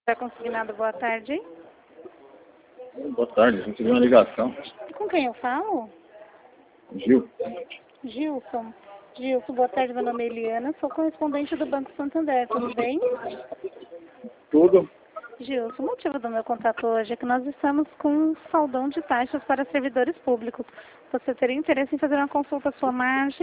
Está consignado, boa tarde. Boa tarde, recebi uma ligação. Com quem eu falo? Gil. Gilson. Gilson, boa tarde, meu nome é Eliana, sou correspondente do Banco Santander, tudo bem? Tudo? Gilson, o motivo do meu contato hoje é que nós estamos com um saldão de taxas para servidores públicos. Você teria interesse em fazer uma consulta à sua margem?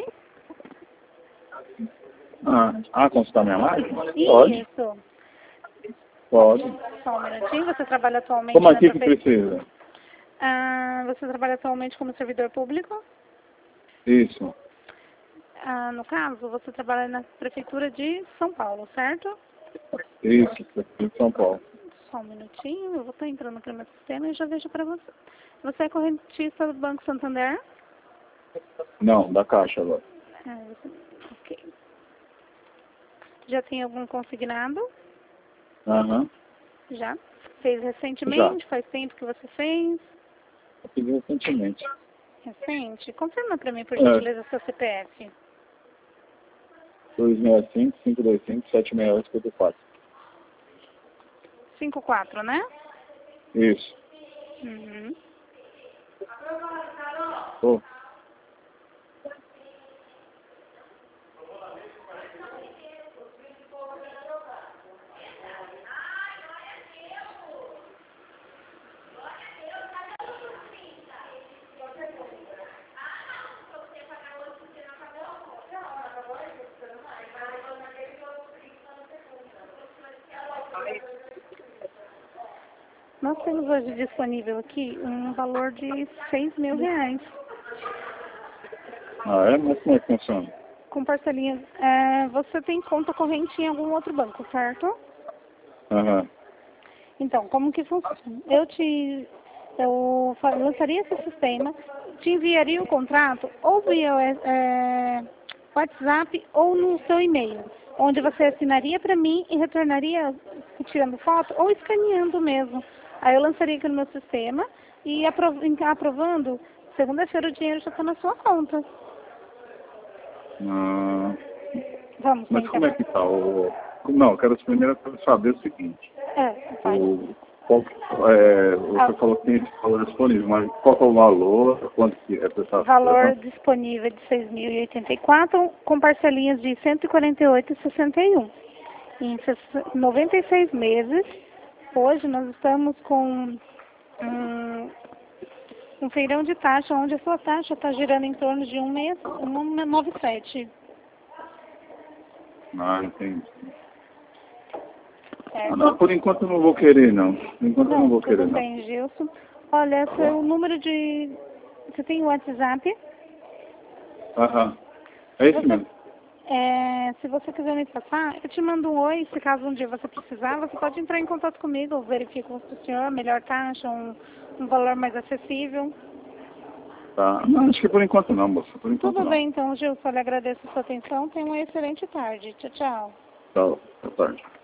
Consultar minha margem? Pode. Isso. Pode. Só um minutinho, você trabalha atualmente Como na aqui que prefeitura? precisa? Você trabalha atualmente como servidor público? Isso. No caso, você trabalha na prefeitura de São Paulo, certo? Isso, prefeito de São Paulo. Só um minutinho, eu vou estar entrando aqui no meu sistema e já vejo para você. Você é correntista do Banco Santander? Não, da Caixa agora. Ok. Já tem algum consignado? Aham. Já? Fez recentemente? Já. Faz tempo que você fez? Eu fiz recentemente. Recente? Confirma para mim, por gentileza, seu CPF. 265-525-768-54. 54, né? Isso. Uhum. Oh. Nós temos hoje disponível aqui um valor de R$6.000. Mas como é que funciona? Com parcelinhas. Você tem conta corrente em algum outro banco, certo? Aham. Então, como que funciona? Eu lançaria esse sistema, te enviaria o contrato ou via WhatsApp ou no seu e-mail, onde você assinaria para mim e retornaria tirando foto ou escaneando mesmo. Aí eu lançaria aqui no meu sistema e aprovando, segunda-feira o dinheiro já está na sua conta. Vamos Mas tentar. como é que tá? Não, eu quero primeiro saber o seguinte. Vai. Você falou que tem esse valor disponível, mas qual que é o valor? Quanto que é prestado? Valor disponível de R$6.084, com parcelinhas de R$148,61. Em 96 meses, hoje nós estamos com um feirão de taxa, onde a sua taxa está girando em torno de 1,97. Entendi. Certo? Não, por enquanto eu não vou querer, não. Por enquanto eu não vou querer, Tudo não. bem, Gilson. Olha, seu número de... Você tem o WhatsApp? Aham. É isso mesmo. Se você quiser me passar, eu te mando um oi. Se caso um dia você precisar, você pode entrar em contato comigo. Eu verifico com o senhor melhor taxa, um valor mais acessível. Tá. Não, acho que por enquanto não, moça. Por enquanto Tudo não. bem, então, Gilson. Eu lhe agradeço a sua atenção. Tenha uma excelente tarde. Tchau, tchau. Tchau. Boa tarde.